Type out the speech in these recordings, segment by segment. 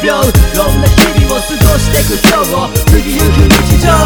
秒どんな日々を過ごしてく今日を過ぎゆく日常。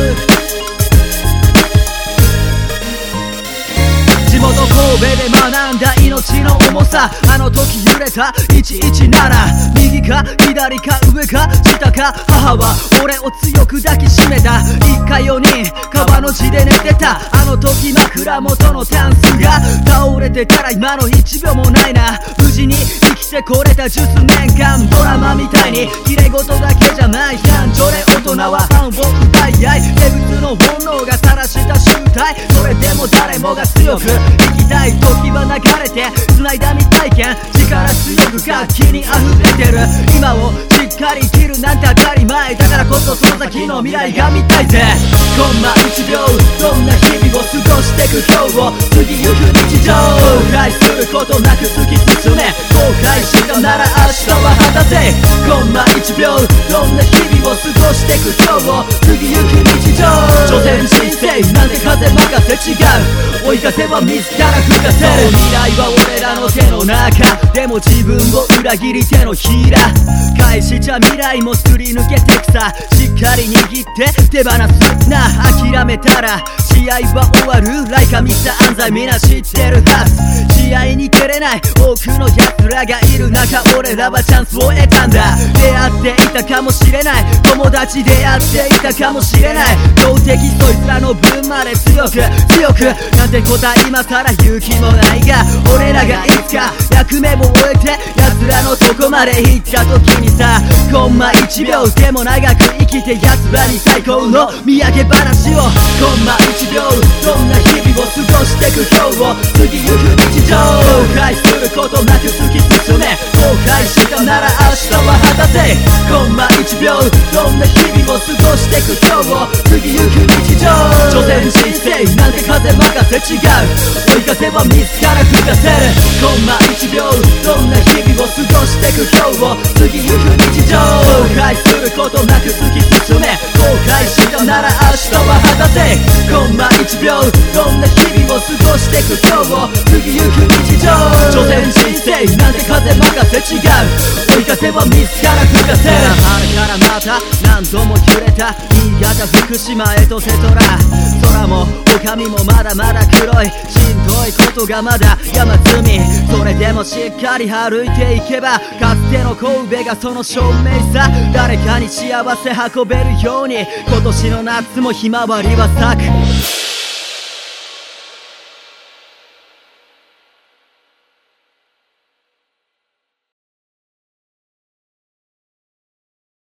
地元神戸で学んだ命の重さ、あの時揺れた117、右か左か上か下か、母は俺を強く抱きしめた。一家4人川の字で寝てた、あの時枕元のタンスが倒れてたら今の1秒もないな。無事に生きてこれた10年間、ドラマみたいに綺麗事だけじゃない男女で大人はファンを奪い合い、生物の本能が晒した集体、それでも誰もが強く生きたい。時は流れて繋いだ未体験、力強く活気に溢れてる今をしっかり生きるなんて当たり前だからこそ、その先の未来が見たいぜ。コンマ1秒どんな日々を過ごしてく今日を過ぎゆく日常。後悔することなく突き進め、後悔したなら明日は果たせ。コンマ1秒どんな日々を過ごしてく今日を過ぎゆく日常。所詮人生なんて風任せ違う、追い風は自ら吹かせる。未来は俺らの手の中、でも自分を裏切り手のひら返しちゃ未来もすり抜けてくさ。しっかり握って手放すな、諦めたら試合は終わる。ライカミスター安西みんな知ってるはず。試合に出れない多くの奴らがいる中、俺らはチャンスを得たんだ。出会っていたかもしれない、友達出会っていたかもしれない。強敵そいつらの分まで強く強くなんて答え今さら勇気もないが、俺らがいつか役目を終えて奴らのとこまで行った時にさ、コンマ1秒でも長く生きて奴らに最高の土産話を。コンマ1秒どんな日々を過ごしてく今日を過ぎゆく日常。後悔することなく突き進め、後悔したなら明日は果たせ。コンマ1秒どんな日々を過ごしてく今日を過ぎゆく日常。所詮人生なんて風任せ違う、追い風は自ら吹かせる。コンマ1秒どんな日々を過ごしてく今日を過ぎゆく日常。後悔することなく突き進め、後悔したなら明日は果たせ。コンマ1秒どんな日々を過ごしてく今日を過ぎゆく日常。所詮人生なんて風任せ違う、追い風は自ら吹かせる。春からまた何度も揺れた新潟福島へとセトラ、空も狼もまだまだ黒い、しんどいことがまだ山積み。それでもしっかり歩いていけばかつての神戸がその証明さ。誰かに幸せ運べるように今年の夏もひまわりは咲く。